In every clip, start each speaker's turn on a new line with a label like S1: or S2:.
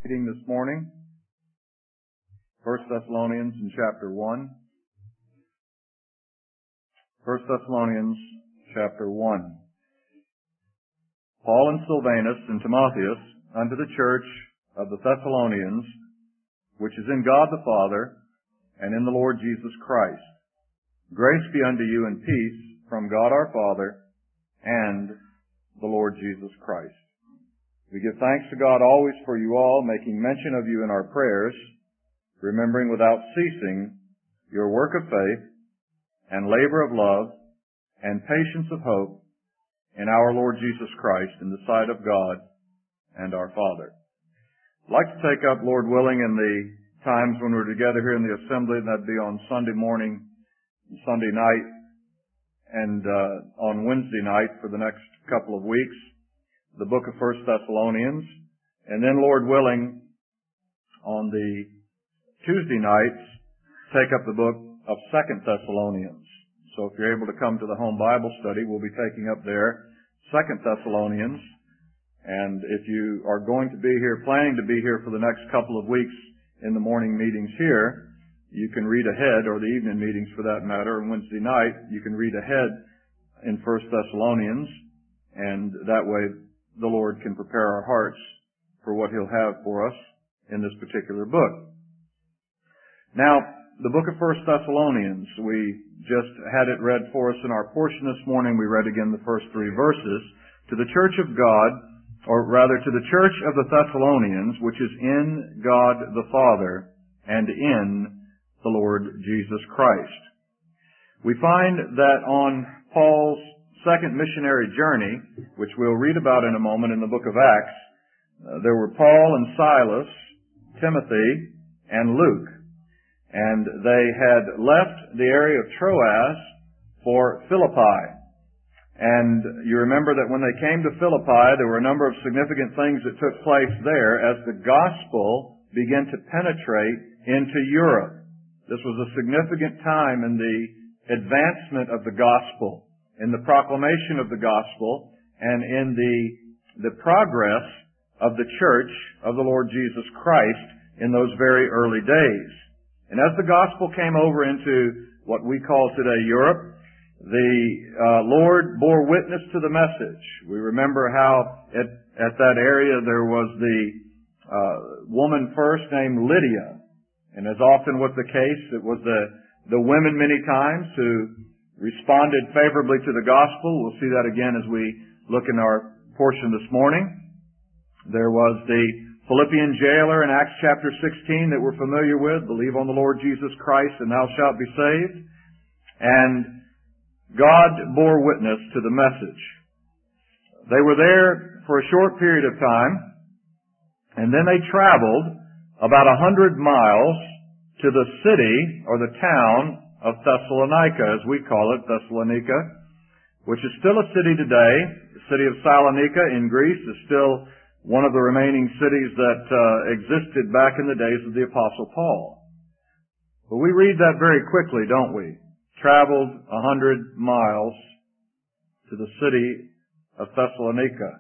S1: Reading this morning, 1 Thessalonians in chapter 1. 1 Thessalonians chapter 1. Paul and Silvanus and Timotheus unto the church of the Thessalonians, which is in God the Father and in the Lord Jesus Christ. Grace be unto you and peace from God our Father and the Lord Jesus Christ. We give thanks to God always for you all, making mention of you in our prayers, remembering without ceasing your work of faith and labor of love and patience of hope in our Lord Jesus Christ in the sight of God and our Father. I'd like to take up, Lord willing, in the times when we're together here in the assembly, and that'd be on Sunday morning, Sunday night, and on Wednesday night for the next couple of weeks, the book of 1 Thessalonians, and then, Lord willing, on the Tuesday nights, take up the book of 2 Thessalonians. So if you're able to come to the home Bible study, we'll be taking up there 2 Thessalonians. And if you are going to be here, planning to be here for the next couple of weeks in the morning meetings here, you can read ahead, or the evening meetings for that matter, and Wednesday night, you can read ahead in 1 Thessalonians, and that way the Lord can prepare our hearts for what He'll have for us in this particular book. Now, the book of 1 Thessalonians, we just had it read for us in our portion this morning. We read again the first 3 verses. To the church of God, or rather to the church of the Thessalonians, which is in God the Father and in the Lord Jesus Christ. We find that on Paul's second missionary journey, which we'll read about in a moment in the book of Acts, there were Paul and Silas, Timothy, and Luke. And they had left the area of Troas for Philippi. And you remember that when they came to Philippi, there were a number of significant things that took place there as the gospel began to penetrate into Europe. This was a significant time in the advancement of the gospel, in the proclamation of the gospel, and in the progress of the church of the Lord Jesus Christ in those very early days. And as the gospel came over into what we call today Europe, the Lord bore witness to the message. We remember how at that area there was the woman first named Lydia. And as often was the case, it was the women many times who responded favorably to the gospel. We'll see that again as we look in our portion this morning. There was the Philippian jailer in Acts chapter 16 that we're familiar with. Believe on the Lord Jesus Christ and thou shalt be saved. And God bore witness to the message. They were there for a short period of time, and then they traveled about 100 miles to the city or the town of Thessalonica, as we call it, Thessalonica, which is still a city today. The city of Salonika in Greece is still one of the remaining cities that existed back in the days of the Apostle Paul. But we read that very quickly, don't we? Traveled 100 miles to the city of Thessalonica.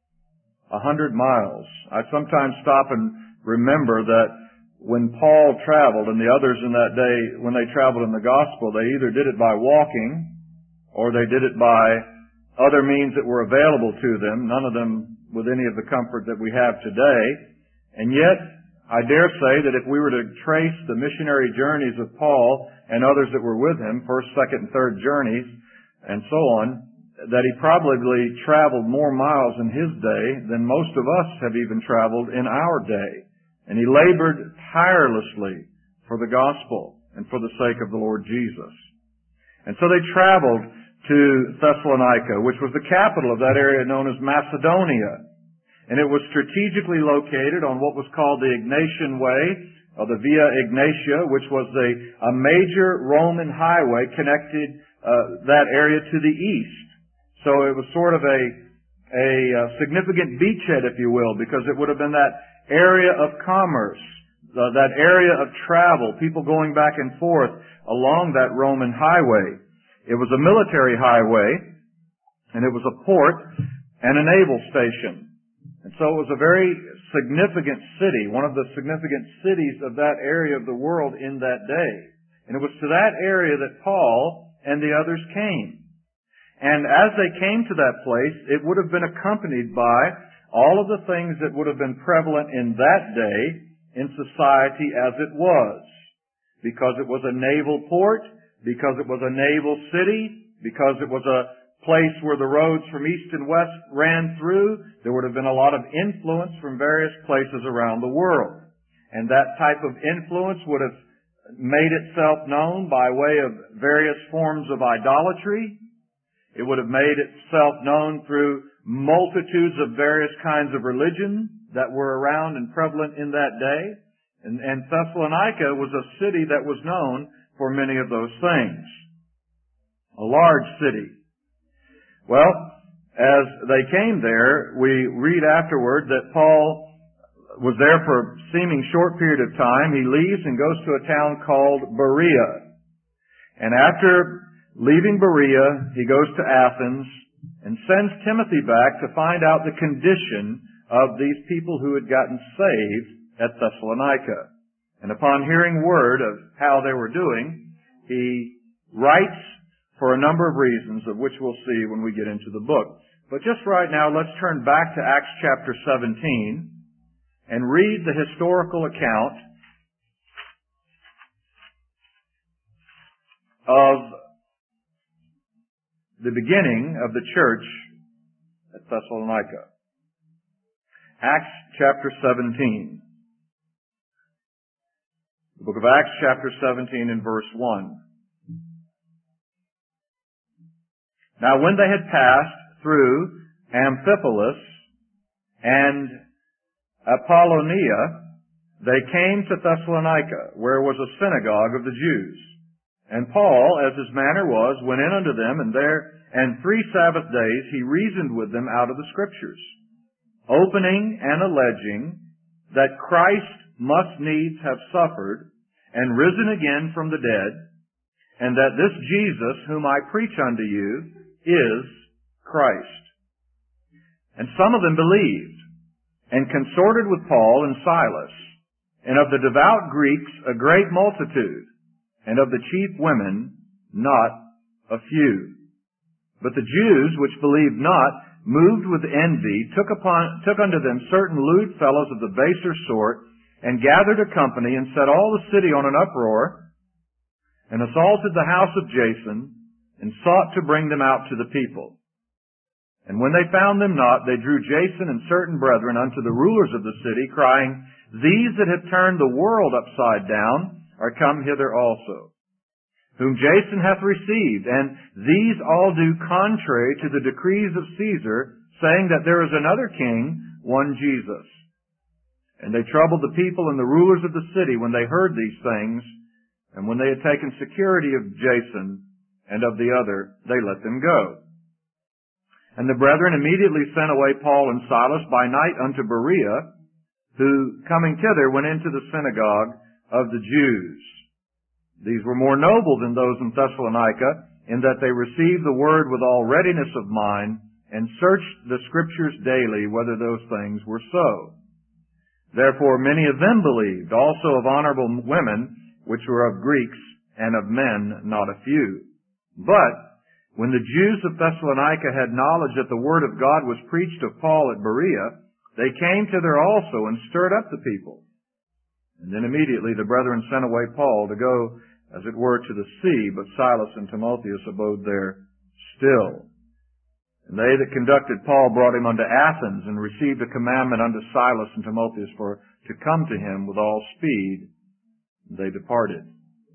S1: 100 miles. I sometimes stop and remember that when Paul traveled and the others in that day, when they traveled in the gospel, they either did it by walking or they did it by other means that were available to them, none of them with any of the comfort that we have today. And yet, I dare say that if we were to trace the missionary journeys of Paul and others that were with him, first, second, and third journeys, and so on, that he probably traveled more miles in his day than most of us have even traveled in our day. And he labored tirelessly for the gospel and for the sake of the Lord Jesus. And so they traveled to Thessalonica, which was the capital of that area known as Macedonia. And it was strategically located on what was called the Egnatian Way, or the Via Egnatia, which was a major Roman highway connected that area to the east. So it was sort of a significant beachhead, if you will, because it would have been that area of commerce, that area of travel, people going back and forth along that Roman highway. It was a military highway, and it was a port and a naval station. And so it was a very significant city, one of the significant cities of that area of the world in that day. And it was to that area that Paul and the others came. And as they came to that place, it would have been accompanied by all of the things that would have been prevalent in that day in society as it was. Because it was a naval port, because it was a naval city, because it was a place where the roads from east and west ran through, there would have been a lot of influence from various places around the world. And that type of influence would have made itself known by way of various forms of idolatry. It would have made itself known through multitudes of various kinds of religion that were around and prevalent in that day. And Thessalonica was a city that was known for many of those things. A large city. Well, as they came there, we read afterward that Paul was there for a seeming short period of time. He leaves and goes to a town called Berea. And after leaving Berea, he goes to Athens and sends Timothy back to find out the condition of these people who had gotten saved at Thessalonica. And upon hearing word of how they were doing, he writes for a number of reasons, of which we'll see when we get into the book. But just right now, let's turn back to Acts chapter 17 and read the historical account of the beginning of the church at Thessalonica. Acts chapter 17. The book of Acts chapter 17 and verse 1. Now when they had passed through Amphipolis and Apollonia, they came to Thessalonica, where was a synagogue of the Jews. And Paul, as his manner was, went in unto them, and 3 Sabbath days he reasoned with them out of the Scriptures, opening and alleging that Christ must needs have suffered and risen again from the dead, and that this Jesus whom I preach unto you is Christ. And some of them believed, and consorted with Paul and Silas, and of the devout Greeks a great multitude, and of the chief women not a few. But the Jews which believed not, moved with envy, took unto them certain lewd fellows of the baser sort, and gathered a company, and set all the city on an uproar, and assaulted the house of Jason, and sought to bring them out to the people. And when they found them not, they drew Jason and certain brethren unto the rulers of the city, crying, These that have turned the world upside down are come hither also, whom Jason hath received, and these all do contrary to the decrees of Caesar, saying that there is another king, one Jesus. And they troubled the people and the rulers of the city when they heard these things, and when they had taken security of Jason and of the other, they let them go. And the brethren immediately sent away Paul and Silas by night unto Berea, who, coming thither, went into the synagogue of the Jews. These were more noble than those in Thessalonica, in that they received the word with all readiness of mind, and searched the Scriptures daily whether those things were so. Therefore many of them believed, also of honorable women, which were of Greeks, and of men not a few. But when the Jews of Thessalonica had knowledge that the word of God was preached of Paul at Berea, they came thither also and stirred up the people. And then immediately the brethren sent away Paul to go, as it were, to the sea, but Silas and Timotheus abode there still. And they that conducted Paul brought him unto Athens, and received a commandment unto Silas and Timotheus to come to him with all speed. And they departed.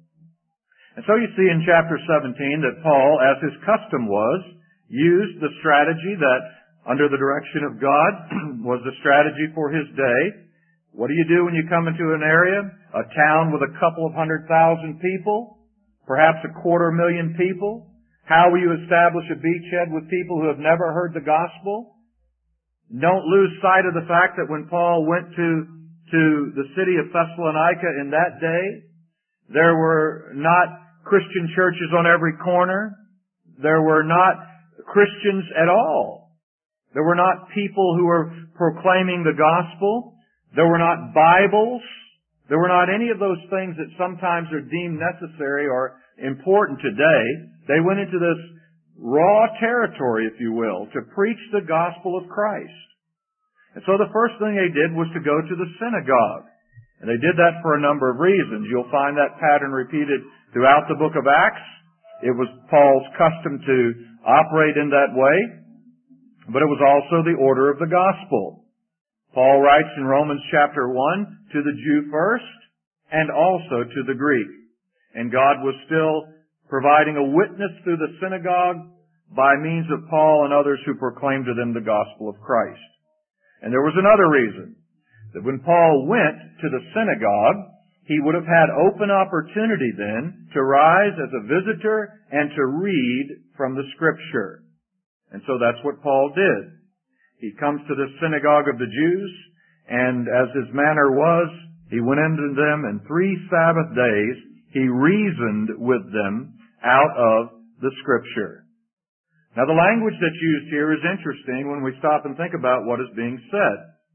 S1: And so you see in chapter 17 that Paul, as his custom was, used the strategy that, under the direction of God, was the strategy for his day. What do you do when you come into an area, a town with a couple of 100,000 people, perhaps 250,000 people? How will you establish a beachhead with people who have never heard the gospel? Don't lose sight of the fact that when Paul went to the city of Thessalonica in that day, there were not Christian churches on every corner. There were not Christians at all. There were not people who were proclaiming the gospel. There were not Bibles. There were not any of those things that sometimes are deemed necessary or important today. They went into this raw territory, if you will, to preach the gospel of Christ. And so the first thing they did was to go to the synagogue. And they did that for a number of reasons. You'll find that pattern repeated throughout the book of Acts. It was Paul's custom to operate in that way, but it was also the order of the gospel. Paul writes in Romans chapter 1, to the Jew first, and also to the Greek. And God was still providing a witness through the synagogue by means of Paul and others who proclaimed to them the gospel of Christ. And there was another reason, that when Paul went to the synagogue, he would have had open opportunity then to rise as a visitor and to read from the Scripture. And so that's what Paul did. He comes to the synagogue of the Jews, and as his manner was, he went into them, and 3 Sabbath days he reasoned with them out of the Scripture. Now the language that's used here is interesting when we stop and think about what is being said.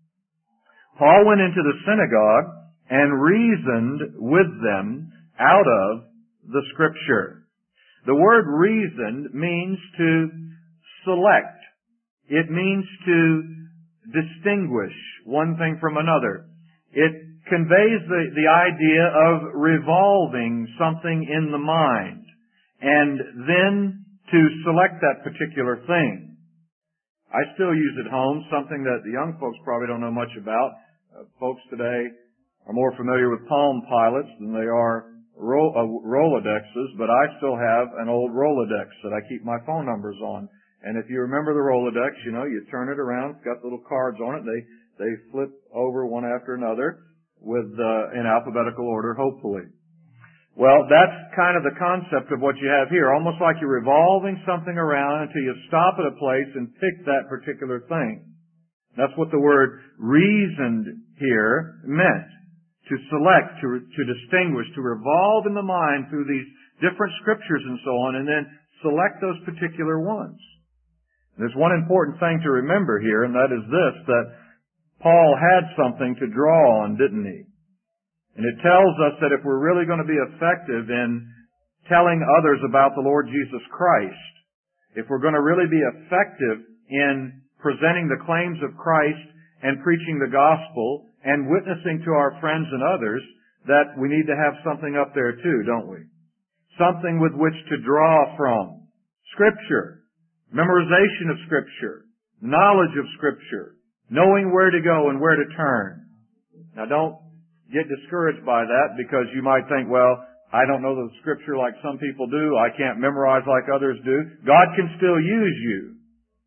S1: Paul went into the synagogue and reasoned with them out of the Scripture. The word reasoned means to select. It means to distinguish one thing from another. It conveys the idea of revolving something in the mind and then to select that particular thing. I still use at home something that the young folks probably don't know much about. Folks today are more familiar with Palm Pilots than they are Rolodexes, but I still have an old Rolodex that I keep my phone numbers on. And if you remember the Rolodex, you turn it around, it's got little cards on it. They flip over one after another with in alphabetical order, hopefully. Well, that's kind of the concept of what you have here. Almost like you're revolving something around until you stop at a place and pick that particular thing. That's what the word reasoned here meant. To select, to distinguish, to revolve in the mind through these different scriptures and so on, and then select those particular ones. There's one important thing to remember here, and that is this, that Paul had something to draw on, didn't he? And it tells us that if we're really going to be effective in telling others about the Lord Jesus Christ, if we're going to really be effective in presenting the claims of Christ and preaching the gospel and witnessing to our friends and others, that we need to have something up there too, don't we? Something with which to draw from. Scripture. Memorization of Scripture. Knowledge of Scripture. Knowing where to go and where to turn. Now don't get discouraged by that because you might think, well, I don't know the Scripture like some people do. I can't memorize like others do. God can still use you.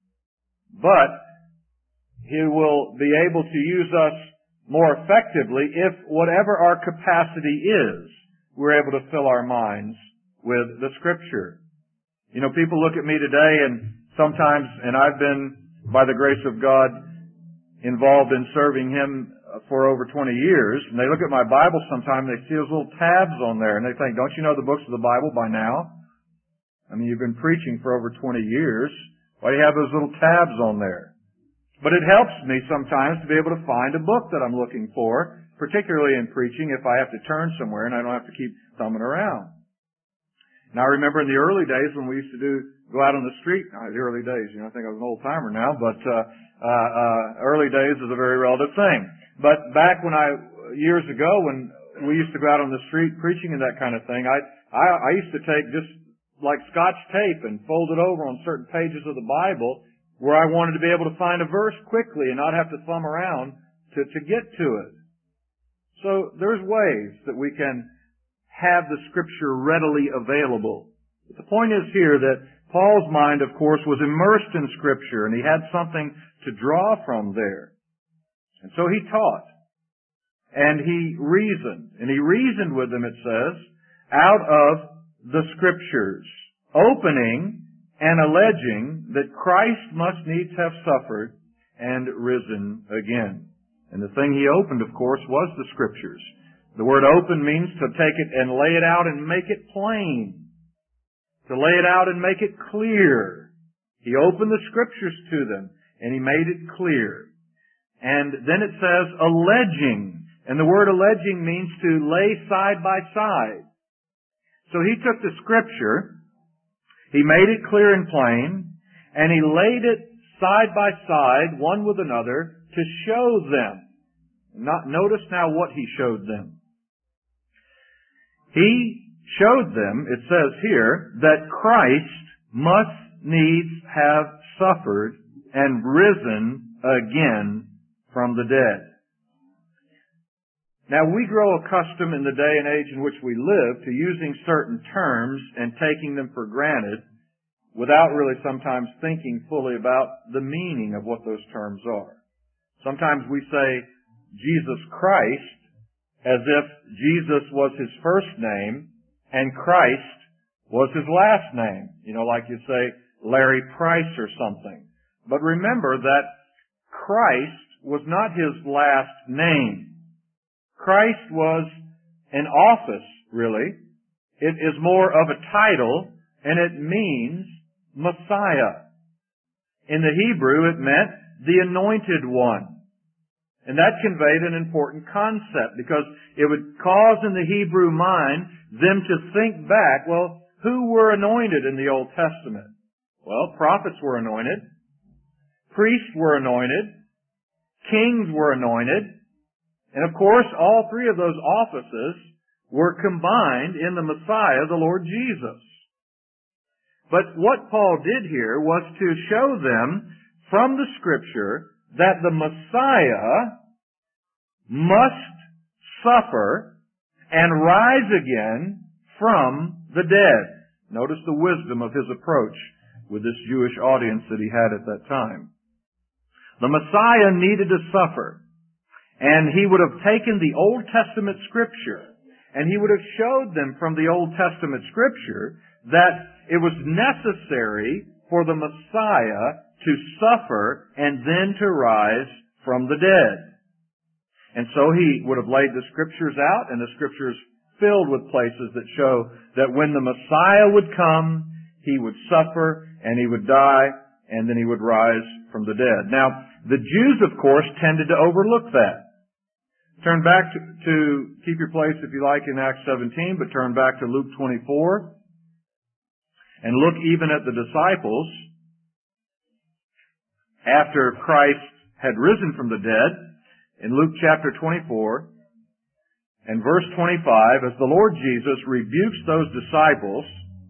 S1: But He will be able to use us more effectively if whatever our capacity is, we're able to fill our minds with the Scripture. People look at me today and sometimes, and I've been, by the grace of God, involved in serving Him for over 20 years, and they look at my Bible sometime and they see those little tabs on there, and they think, don't you know the books of the Bible by now? I mean, you've been preaching for over 20 years. Why do you have those little tabs on there? But it helps me sometimes to be able to find a book that I'm looking for, particularly in preaching if I have to turn somewhere and I don't have to keep thumbing around. Now I remember in the early days when we used to go out on the street, the early days, I think I was an old timer now, but early days is a very relative thing. But back years ago when we used to go out on the street preaching and that kind of thing, I used to take just like Scotch tape and fold it over on certain pages of the Bible where I wanted to be able to find a verse quickly and not have to thumb around to get to it. So there's ways that we can have the Scripture readily available. But the point is here that Paul's mind, of course, was immersed in Scripture and he had something to draw from there. And so he taught. And he reasoned. And he reasoned with them, it says, out of the Scriptures, opening and alleging that Christ must needs have suffered and risen again. And the thing he opened, of course, was the Scriptures. The word open means to take it and lay it out and make it plain. To lay it out and make it clear. He opened the Scriptures to them and he made it clear. And then it says alleging. And the word alleging means to lay side by side. So he took the Scripture, he made it clear and plain, and he laid it side by side, one with another, to show them. Notice now what he showed them. He showed them, it says here, that Christ must needs have suffered and risen again from the dead. Now, we grow accustomed in the day and age in which we live to using certain terms and taking them for granted without really sometimes thinking fully about the meaning of what those terms are. Sometimes we say Jesus Christ as if Jesus was his first name and Christ was his last name. You know, like you say Larry Price or something. But remember that Christ was not his last name. Christ was an office, really. It is more of a title, and it means Messiah. In the Hebrew, it meant the anointed one. And that conveyed an important concept because it would cause in the Hebrew mind them to think back, well, who were anointed in the Old Testament? Well, prophets were anointed. Priests were anointed. Kings were anointed. And of course, all three of those offices were combined in the Messiah, the Lord Jesus. But what Paul did here was to show them from the Scripture that the Messiah must suffer and rise again from the dead. Notice the wisdom of his approach with this Jewish audience that he had at that time. The Messiah needed to suffer. And he would have taken the Old Testament Scripture, and he would have showed them from the Old Testament Scripture that it was necessary for the Messiah to suffer and then to rise from the dead. And so he would have laid the Scriptures out, and the Scriptures filled with places that show that when the Messiah would come, he would suffer, and he would die, and then he would rise from the dead. Now, the Jews, of course, tended to overlook that. Turn back to keep your place, if you like, in Acts 17, but turn back to Luke 24 and look even at the disciples after Christ had risen from the dead in Luke chapter 24 and verse 25, as the Lord Jesus rebukes those disciples,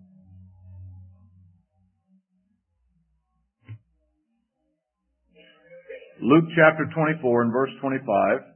S1: Luke chapter 24 and verse 25,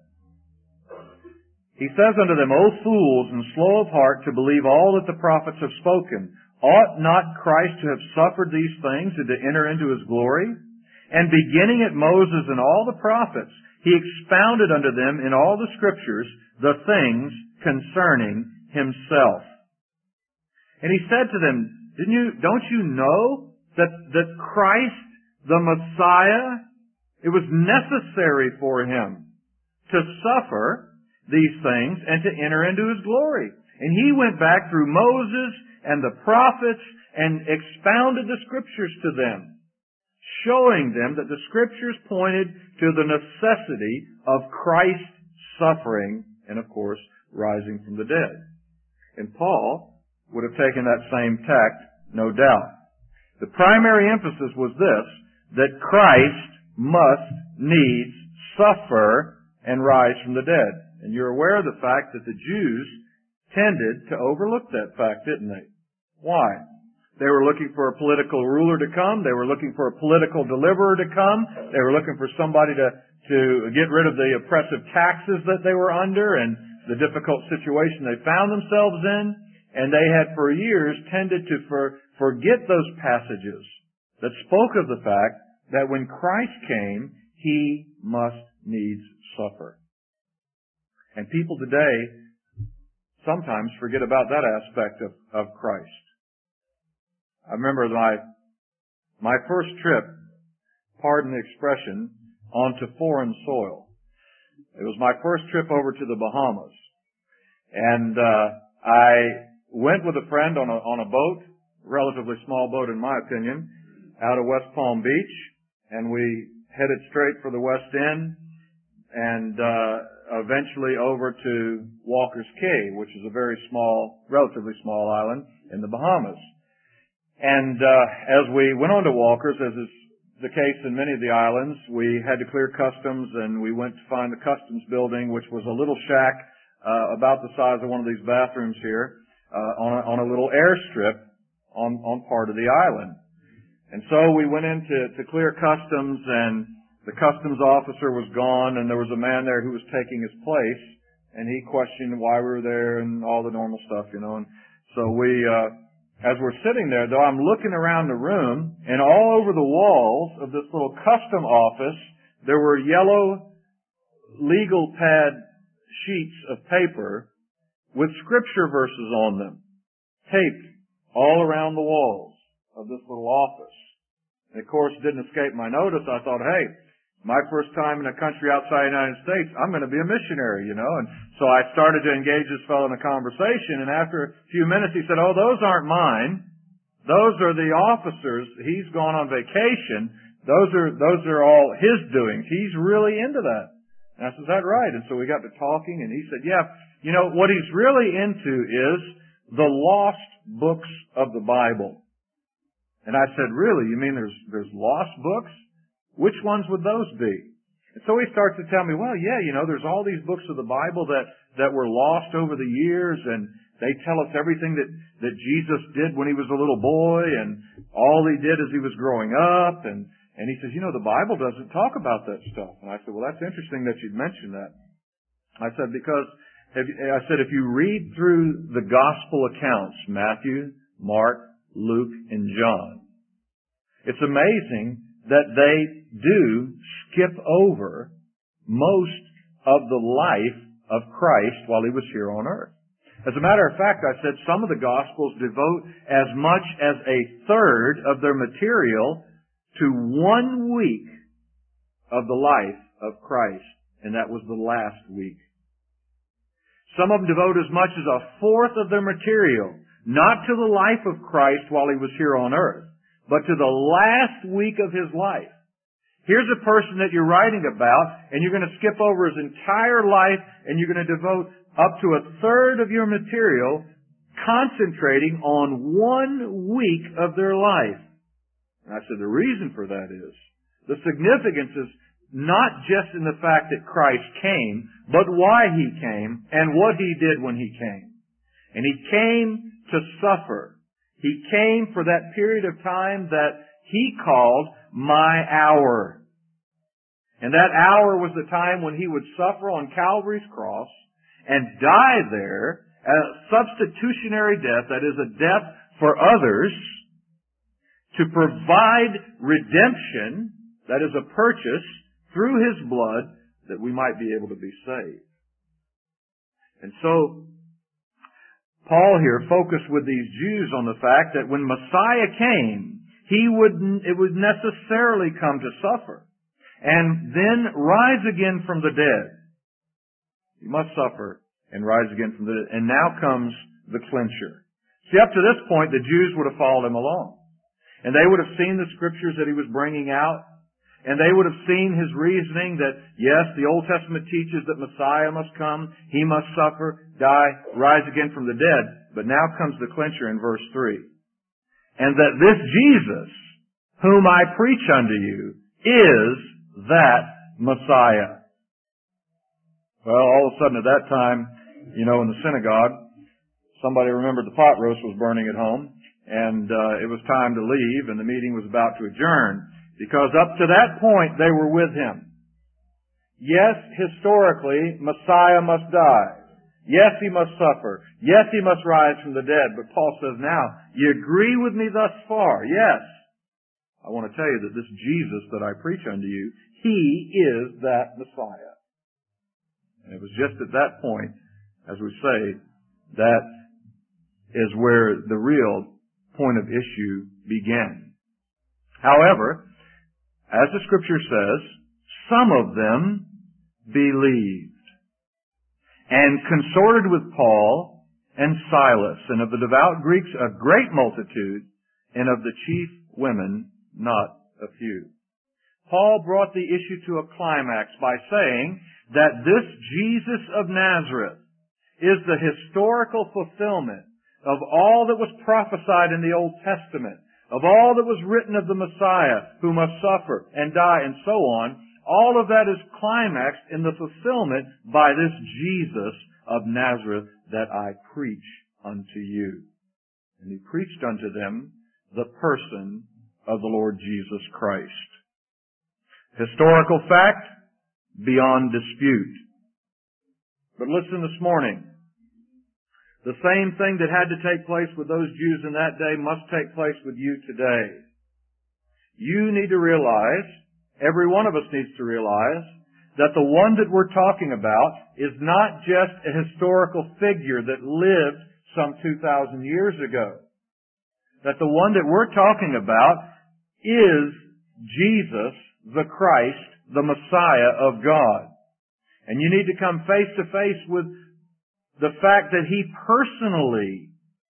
S1: he says unto them, O fools, and slow of heart to believe all that the prophets have spoken. Ought not Christ to have suffered these things and to enter into his glory? And beginning at Moses and all the prophets, he expounded unto them in all the Scriptures the things concerning himself. And he said to them, don't you know that Christ, the Messiah, it was necessary for him to suffer these things and to enter into his glory. And he went back through Moses and the prophets and expounded the Scriptures to them, showing them that the Scriptures pointed to the necessity of Christ suffering and, of course, rising from the dead. And Paul would have taken that same tact, no doubt. The primary emphasis was this, that Christ must needs suffer and rise from the dead. And you're aware of the fact that the Jews tended to overlook that fact, didn't they? Why? They were looking for a political ruler to come. They were looking for a political deliverer to come. They were looking for somebody to get rid of the oppressive taxes that they were under and the difficult situation they found themselves in. And they had for years tended to forget those passages that spoke of the fact that when Christ came, he must needs suffer. And people today sometimes forget about that aspect of Christ. I remember my first trip, pardon the expression, onto foreign soil. It was my first trip over to the Bahamas. And I went with a friend on a boat, relatively small boat in my opinion, out of West Palm Beach. And we headed straight for the West End. and eventually over to Walker's Cay, which is a very small, relatively small island in the Bahamas. And as we went on to Walker's, as is the case in many of the islands, we had to clear customs, and we went to find the customs building, which was a little shack about the size of one of these bathrooms here, on a little airstrip on part of the island. And so we went in to clear customs, and the customs officer was gone, and there was a man there who was taking his place, and he questioned why we were there and all the normal stuff, you know. And so we, as we're sitting there, though, I'm looking around the room, and all over the walls of this little custom office, there were yellow legal pad sheets of paper with scripture verses on them, taped all around the walls of this little office. And of course, it didn't escape my notice. I thought, hey, my first time in a country outside the United States, I'm going to be a missionary, you know. And so I started to engage this fellow in a conversation, and after a few minutes he said, oh, those aren't mine. Those are the officers. He's gone on vacation. Those are all his doings. He's really into that. And I said, is that right? And so we got to talking, and he said, yeah, you know, what he's really into is the lost books of the Bible. And I said, really? You mean there's lost books? Which ones would those be? And so he starts to tell me, well, yeah, you know, there's all these books of the Bible that were lost over the years, and they tell us everything that Jesus did when he was a little boy, and all he did as he was growing up, and he says, you know, the Bible doesn't talk about that stuff. And I said, well, that's interesting that you'd mention that. I said, because, if you read through the gospel accounts, Matthew, Mark, Luke, and John, it's amazing that they do skip over most of the life of Christ while he was here on earth. As a matter of fact, I said some of the Gospels devote as much as a third of their material to 1 week of the life of Christ, and that was the last week. Some of them devote as much as a fourth of their material, not to the life of Christ while he was here on earth, but to the last week of his life. Here's a person that you're writing about, and you're going to skip over his entire life, and you're going to devote up to a third of your material concentrating on 1 week of their life. And I said the reason for that is, the significance is not just in the fact that Christ came, but why he came and what he did when he came. And he came to suffer. He came for that period of time that he called my hour. And that hour was the time when he would suffer on Calvary's cross and die there, a substitutionary death, that is a death for others, to provide redemption, that is a purchase, through his blood, that we might be able to be saved. And so, Paul here focused with these Jews on the fact that when Messiah came, it would necessarily come to suffer and then rise again from the dead. He must suffer and rise again from the dead. And now comes the clincher. See, up to this point, the Jews would have followed him along. And they would have seen the scriptures that he was bringing out. And they would have seen his reasoning that, yes, the Old Testament teaches that Messiah must come, he must suffer, die, rise again from the dead. But now comes the clincher in verse 3. And that this Jesus, whom I preach unto you, is that Messiah. Well, all of a sudden at that time, you know, in the synagogue, somebody remembered the pot roast was burning at home, and it was time to leave, and the meeting was about to adjourn. Because up to that point, they were with him. Yes, historically, Messiah must die. Yes, he must suffer. Yes, he must rise from the dead. But Paul says, now, you agree with me thus far? Yes. I want to tell you that this Jesus that I preach unto you, he is that Messiah. And it was just at that point, as we say, that is where the real point of issue began. However, as the scripture says, some of them believed and consorted with Paul and Silas, and of the devout Greeks a great multitude, and of the chief women not a few. Paul brought the issue to a climax by saying that this Jesus of Nazareth is the historical fulfillment of all that was prophesied in the Old Testament, of all that was written of the Messiah who must suffer and die and so on, all of that is climaxed in the fulfillment by this Jesus of Nazareth that I preach unto you. And he preached unto them the person of the Lord Jesus Christ. Historical fact, beyond dispute. But listen this morning. The same thing that had to take place with those Jews in that day must take place with you today. You need to realize, every one of us needs to realize, that the one that we're talking about is not just a historical figure that lived some 2,000 years ago. That the one that we're talking about is Jesus, the Christ, the Messiah of God. And you need to come face to face with the fact that He personally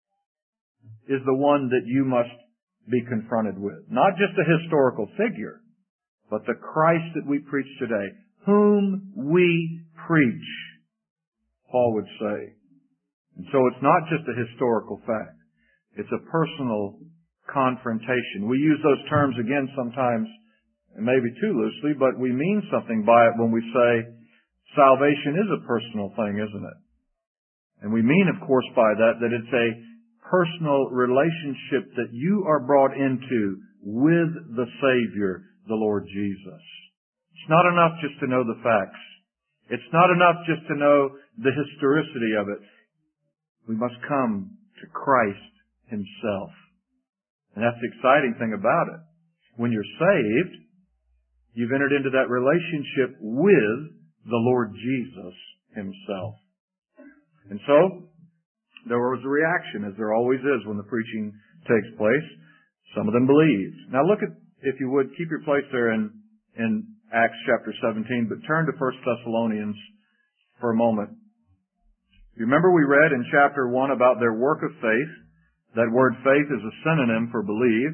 S1: is the one that you must be confronted with. Not just a historical figure, but the Christ that we preach today, whom we preach, Paul would say. And so it's not just a historical fact. It's a personal confrontation. We use those terms again sometimes, and maybe too loosely, but we mean something by it when we say salvation is a personal thing, isn't it? And we mean, of course, by that it's a personal relationship that you are brought into with the Savior, the Lord Jesus. It's not enough just to know the facts. It's not enough just to know the historicity of it. We must come to Christ Himself. And that's the exciting thing about it. When you're saved, you've entered into that relationship with the Lord Jesus Himself. And so, there was a reaction, as there always is when the preaching takes place. Some of them believed. Now look at, if you would, keep your place there in Acts chapter 17, but turn to 1 Thessalonians for a moment. You remember we read in chapter 1 about their work of faith. That word faith is a synonym for believe.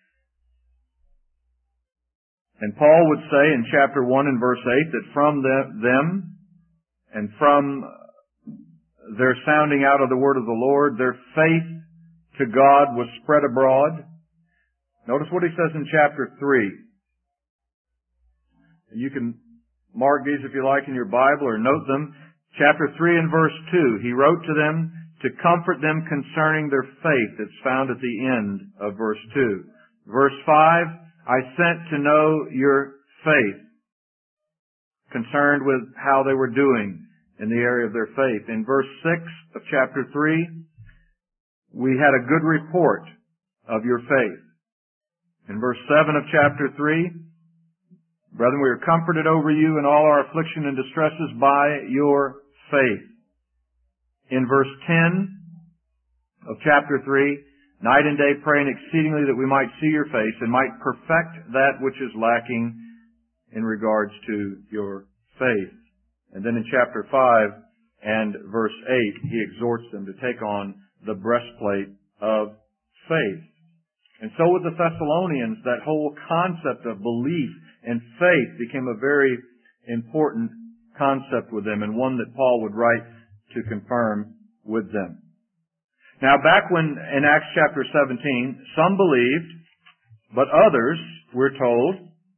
S1: And Paul would say in chapter 1 and verse 8 that from them and from their sounding out of the word of the Lord, their faith to God was spread abroad. Notice what he says in chapter 3. You can mark these if you like in your Bible or note them. Chapter 3 and verse 2, he wrote to them to comfort them concerning their faith. It's found at the end of verse 2. Verse 5, I sent to know your faith, concerned with how they were doing in the area of their faith. In verse 6 of chapter 3, we had a good report of your faith. In verse 7 of chapter 3, brethren, we are comforted over you in all our affliction and distresses by your faith. In verse 10 of chapter 3, night and day praying exceedingly that we might see your face and might perfect that which is lacking in regards to your faith. And then in chapter 5 and verse 8, he exhorts them to take on the breastplate of faith. And so with the Thessalonians, that whole concept of belief and faith became a very important concept with them, and one that Paul would write to confirm with them. Now back when in Acts chapter 17, some believed, but others, we're told,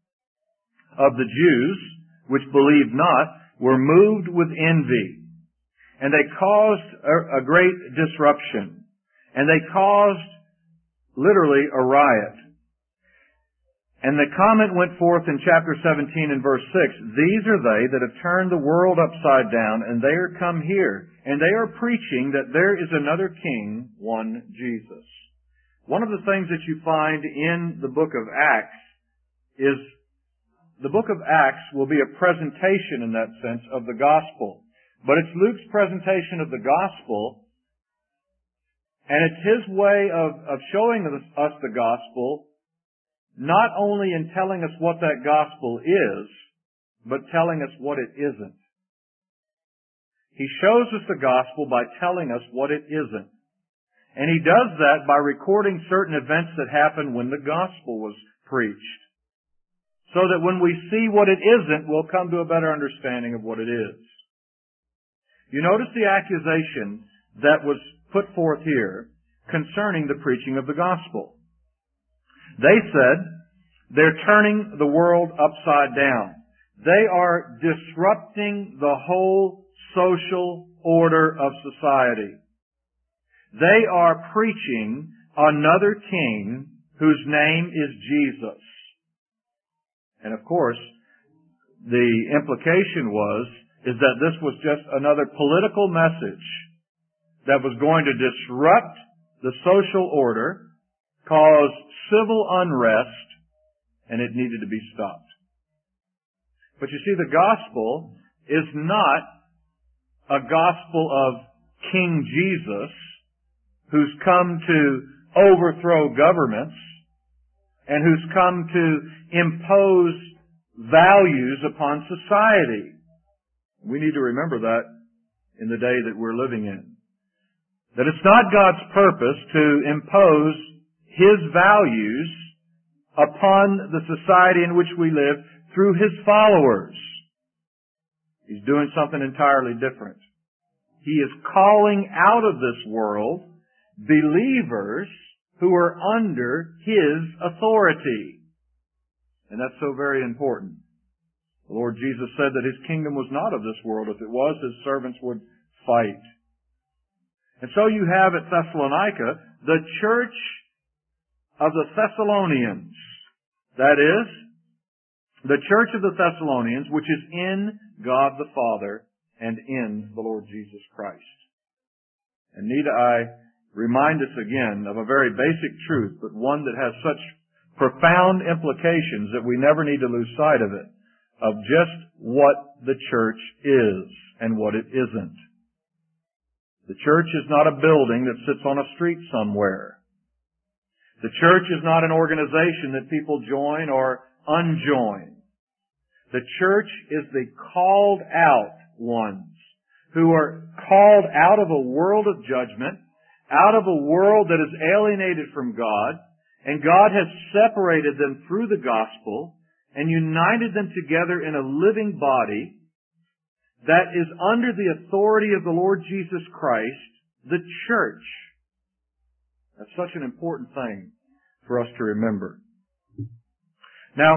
S1: of the Jews, which believed not, were moved with envy. And they caused a great disruption. And they caused literally a riot. And the comment went forth in chapter 17 and verse 6, these are they that have turned the world upside down, and they are come here, and they are preaching that there is another king, one Jesus. One of the things that you find in the book of Acts is the book of Acts will be a presentation in that sense of the gospel. But it's Luke's presentation of the gospel, and it's his way of showing us the gospel, not only in telling us what that gospel is, but telling us what it isn't. He shows us the gospel by telling us what it isn't. And he does that by recording certain events that happened when the gospel was preached. so that when we see what it isn't, we'll come to a better understanding of what it is. You notice the accusation that was put forth here concerning the preaching of the gospel. They said they're turning the world upside down. They are disrupting the whole social order of society. They are preaching another king whose name is Jesus. And of course, the implication is that this was just another political message that was going to disrupt the social order, cause civil unrest, and it needed to be stopped. But you see, the gospel is not a gospel of King Jesus who's come to overthrow governments and who's come to impose values upon society. We need to remember that in the day that we're living in. That it's not God's purpose to impose His values upon the society in which we live through His followers. He's doing something entirely different. He is calling out of this world believers who are under His authority. And that's so very important. The Lord Jesus said that His kingdom was not of this world. If it was, His servants would fight. And so you have at Thessalonica the church of the Thessalonians. That is, the church of the Thessalonians, which is in God the Father and in the Lord Jesus Christ. And need I remind us again of a very basic truth, but one that has such profound implications that we never need to lose sight of it, of just what the church is and what it isn't. The church is not a building that sits on a street somewhere. The church is not an organization that people join or unjoin. The church is the called out ones who are called out of a world of judgment, out of a world that is alienated from God, and God has separated them through the gospel and united them together in a living body that is under the authority of the Lord Jesus Christ, the church. That's such an important thing for us to remember. Now,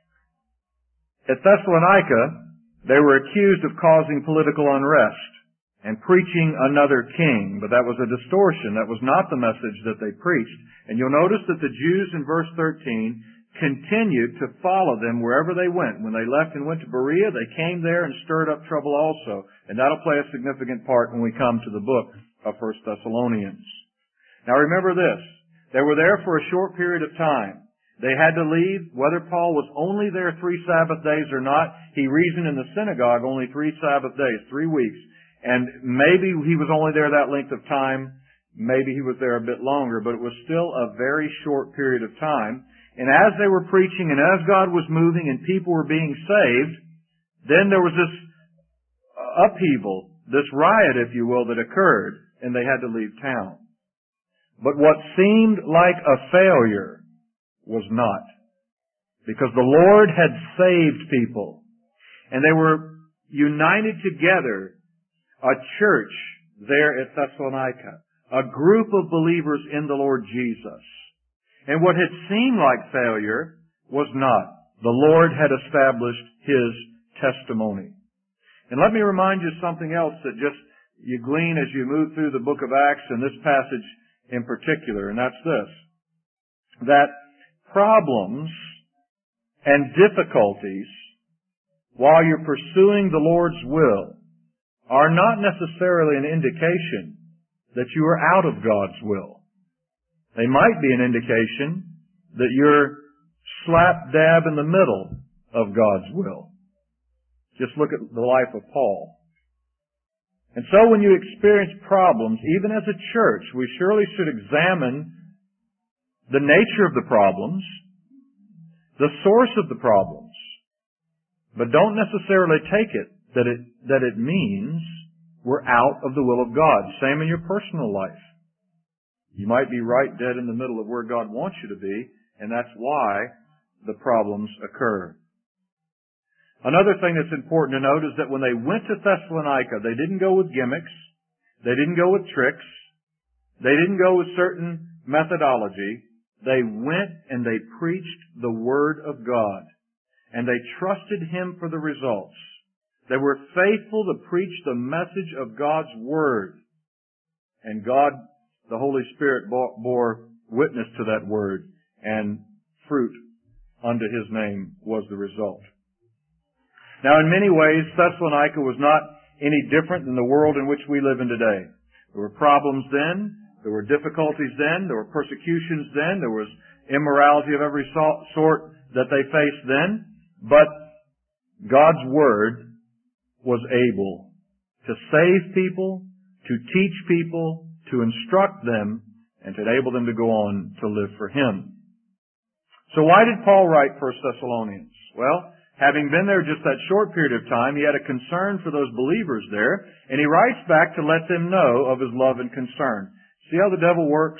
S1: at Thessalonica, they were accused of causing political unrest and preaching another king, but that was a distortion. That was not the message that they preached. And you'll notice that the Jews in verse 13 continued to follow them wherever they went. When they left and went to Berea, they came there and stirred up trouble also. And that'll play a significant part when we come to the book of 1 Thessalonians. Now remember this. They were there for a short period of time. They had to leave. Whether Paul was only there 3 Sabbath days or not, he reasoned in the synagogue only 3 Sabbath days, 3 weeks. And maybe he was only there that length of time. Maybe he was there a bit longer, but it was still a very short period of time. And as they were preaching and as God was moving and people were being saved, then there was this upheaval, this riot, if you will, that occurred, and they had to leave town. But what seemed like a failure was not, because the Lord had saved people, and they were united together, a church there at Thessalonica, a group of believers in the Lord Jesus. And what had seemed like failure was not. The Lord had established His testimony. And let me remind you something else that just you glean as you move through the book of Acts and this passage in particular, and that's this. That problems and difficulties while you're pursuing the Lord's will are not necessarily an indication that you are out of God's will. They might be an indication that you're slap dab in the middle of God's will. Just look at the life of Paul. And so when you experience problems, even as a church, we surely should examine the nature of the problems, the source of the problems, but don't necessarily take it that it means we're out of the will of God. Same in your personal life. You might be right dead in the middle of where God wants you to be, and that's why the problems occur. Another thing that's important to note is that when they went to Thessalonica, they didn't go with gimmicks. They didn't go with tricks. They didn't go with certain methodology. They went and they preached the Word of God. And they trusted Him for the results. They were faithful to preach the message of God's Word. And God, the Holy Spirit, bore witness to that Word. And fruit unto His name was the result. Now, in many ways, Thessalonica was not any different than the world in which we live in today. There were problems then. There were difficulties then. There were persecutions then. There was immorality of every sort that they faced then. But God's Word was able to save people, to teach people, to instruct them, and to enable them to go on to live for Him. So why did Paul write 1 Thessalonians? Well, having been there just that short period of time, he had a concern for those believers there, and he writes back to let them know of his love and concern. See how the devil works?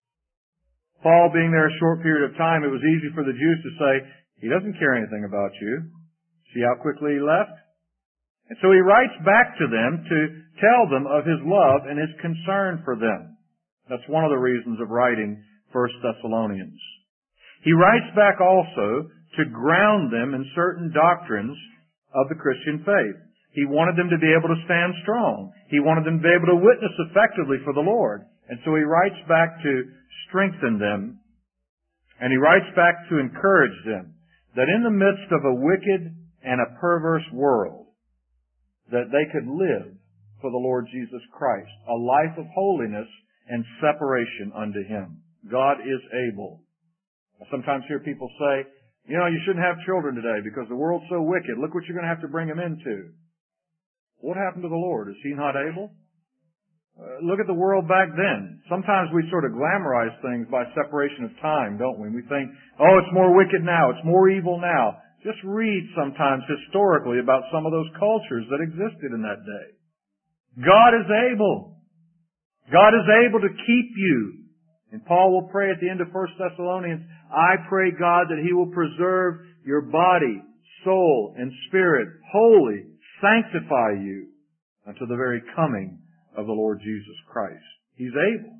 S1: Paul being there a short period of time, it was easy for the Jews to say, he doesn't care anything about you. See how quickly he left? And so he writes back to them to tell them of his love and his concern for them. That's one of the reasons of writing 1 Thessalonians. He writes back also to ground them in certain doctrines of the Christian faith. He wanted them to be able to stand strong. He wanted them to be able to witness effectively for the Lord. And so he writes back to strengthen them, and he writes back to encourage them that in the midst of a wicked and a perverse world, that they could live for the Lord Jesus Christ, a life of holiness and separation unto Him. God is able. I sometimes hear people say, you shouldn't have children today because the world's so wicked. Look what you're going to have to bring them into. What happened to the Lord? Is He not able? Look at the world back then. Sometimes we sort of glamorize things by separation of time, don't we? We think, it's more wicked now. It's more evil now. Just read sometimes historically about some of those cultures that existed in that day. God is able. God is able to keep you. And Paul will pray at the end of 1 Thessalonians, I pray God that He will preserve your body, soul, and spirit holy, sanctify you unto the very coming of the Lord Jesus Christ. He's able.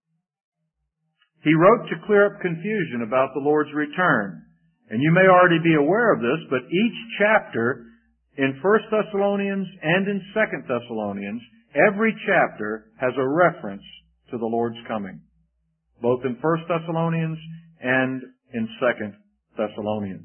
S1: He wrote to clear up confusion about the Lord's return. And you may already be aware of this, but each chapter in 1 Thessalonians and in 2 Thessalonians, every chapter has a reference to the Lord's coming, both in 1 Thessalonians and in 2 Thessalonians.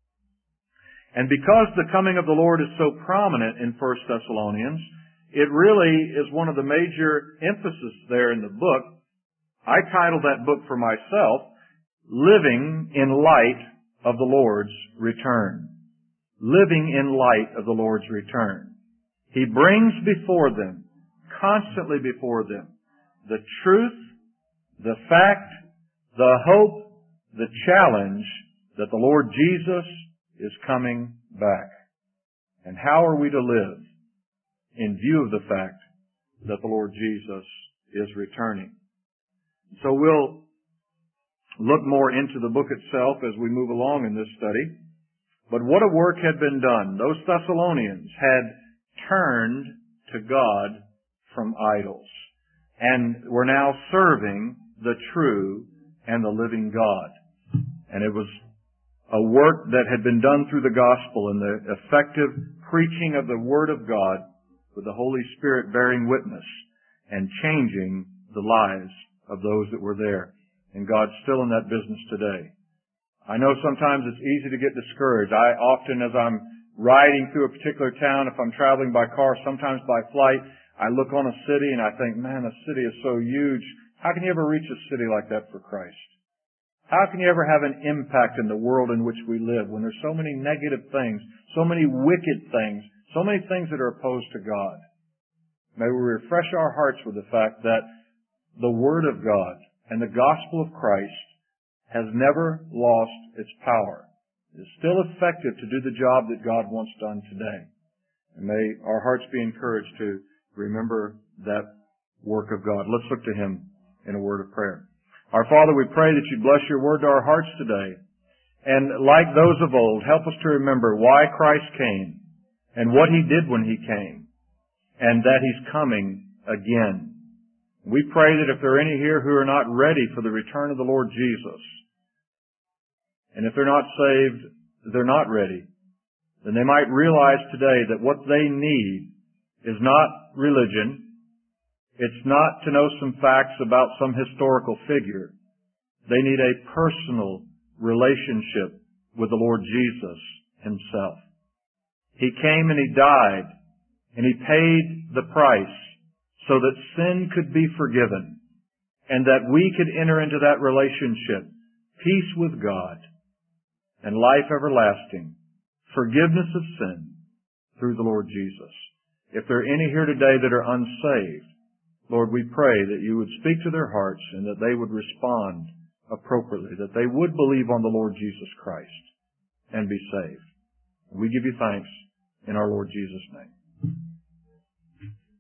S1: And because the coming of the Lord is so prominent in 1 Thessalonians, it really is one of the major emphasis there in the book. I titled that book for myself, Living in Light of the Lord's Return. Living in light of the Lord's return. He brings before them, constantly before them, the truth, the fact, the hope, the challenge that the Lord Jesus is coming back. And how are we to live in view of the fact that the Lord Jesus is returning? So we'll look more into the book itself as we move along in this study. But what a work had been done. Those Thessalonians had turned to God from idols and were now serving the true and the living God. And it was a work that had been done through the gospel and the effective preaching of the Word of God with the Holy Spirit bearing witness and changing the lives of those that were there. And God's still in that business today. I know sometimes it's easy to get discouraged. I often, as I'm riding through a particular town, if I'm traveling by car, sometimes by flight, I look on a city and I think, man, the city is so huge. How can you ever reach a city like that for Christ? How can you ever have an impact in the world in which we live when there's so many negative things, so many wicked things, so many things that are opposed to God? May we refresh our hearts with the fact that the Word of God and the gospel of Christ has never lost its power. It is still effective to do the job that God wants done today. And may our hearts be encouraged to remember that work of God. Let's look to Him in a word of prayer. Our Father, we pray that You bless Your word to our hearts today. And like those of old, help us to remember why Christ came and what He did when He came, and that He's coming again. We pray that if there are any here who are not ready for the return of the Lord Jesus, and if they're not saved, they're not ready, then they might realize today that what they need is not religion. It's not to know some facts about some historical figure. They need a personal relationship with the Lord Jesus Himself. He came and He died, and He paid the price so that sin could be forgiven, and that we could enter into that relationship, peace with God, and life everlasting, forgiveness of sin through the Lord Jesus. If there are any here today that are unsaved, Lord, we pray that You would speak to their hearts and that they would respond appropriately, that they would believe on the Lord Jesus Christ and be saved. And we give You thanks in our Lord Jesus' name.